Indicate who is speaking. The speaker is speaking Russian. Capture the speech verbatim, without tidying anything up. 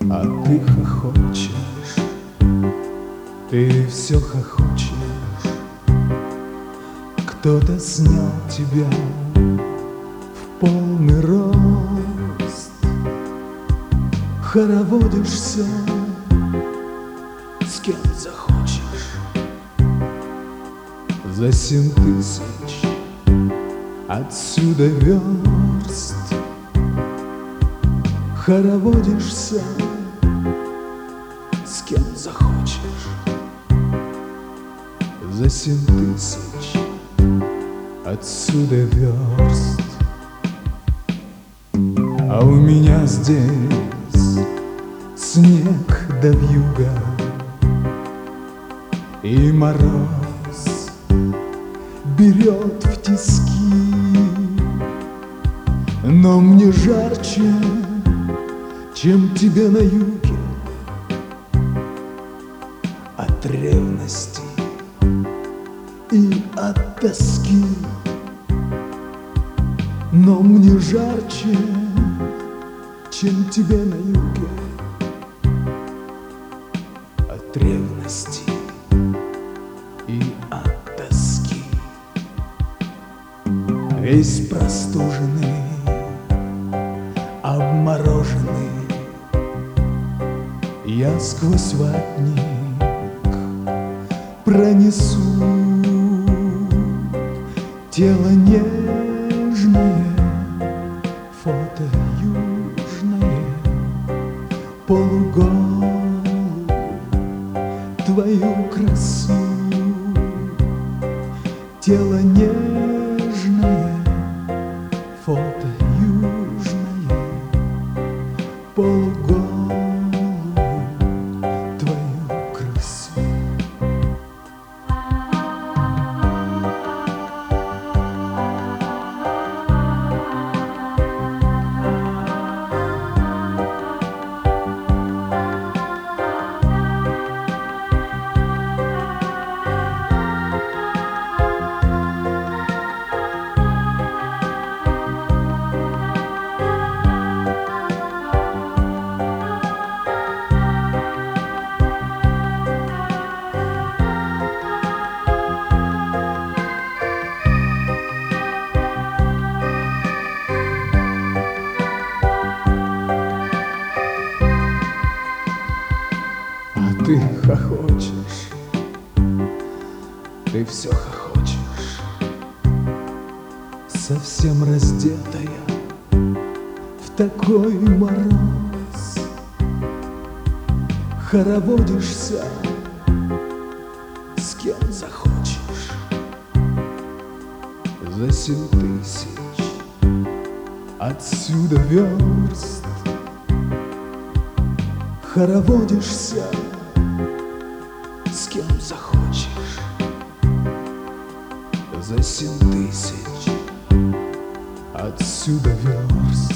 Speaker 1: А ты хохочешь, ты все хохочешь. Кто-то снял тебя в полный рост, хороводишься с кем захочешь. За семь тысяч отсюда верст хороводишься с кем захочешь. За семь тысяч отсюда верст. А у меня здесь снег да вьюга и мороз берет в тиски, но мне жарче, чем тебе на юге, от ревности и от тоски. Но мне жарче, чем тебе на юге, от ревности и от тоски. Весь простуженный, обмороженный, я сквозь ватник пронесу тело нежное, фото южное, полуголую твою красу. Тело нежное, фото южное, полуголую твою красу. Ты хохочешь, ты все хохочешь, совсем раздетая в такой мороз, хороводишься с кем захочешь. За семь тысяч отсюда верст хороводишься с кем захочешь. За семь тысяч отсюда верст